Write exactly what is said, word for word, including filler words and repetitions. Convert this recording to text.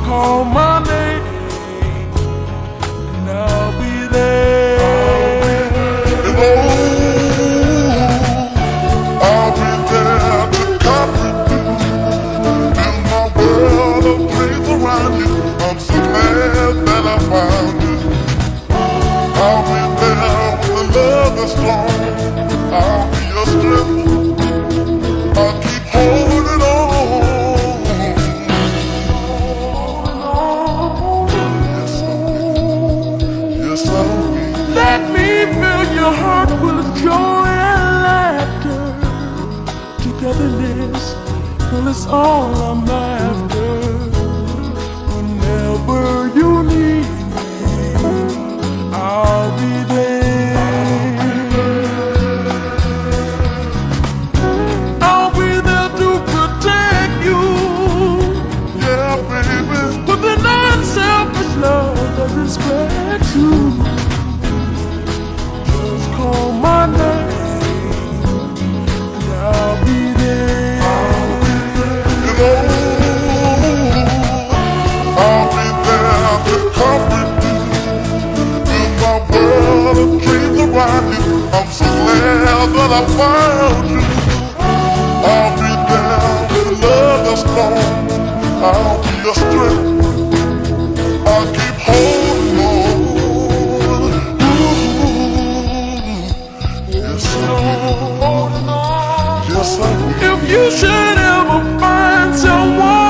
call my name, and I'll be there. And oh, I'll be there to comfort you. In my world of dreams around you, I'm so glad that I found you. I'll be there when the love is strong. I'll be your strength. I'll keep holding on. Yes, I will. Yes, I will. Let me fill your heart with joy and laughter. Togetherness, girl, it's all I'm after. Whenever you need me, I'll be there. I'll be there to protect you. Yeah, baby. With an unselfish love that respects you. Just call my name, and I'll be there. You know, I'll be there to comfort you. In my world of dreams around you, I'm so glad that I found you. I'll be there with love that's strong. I'll be your strength. I'll keep holding on. Ooh, yes, I will. Yes, I will. If you should ever find someone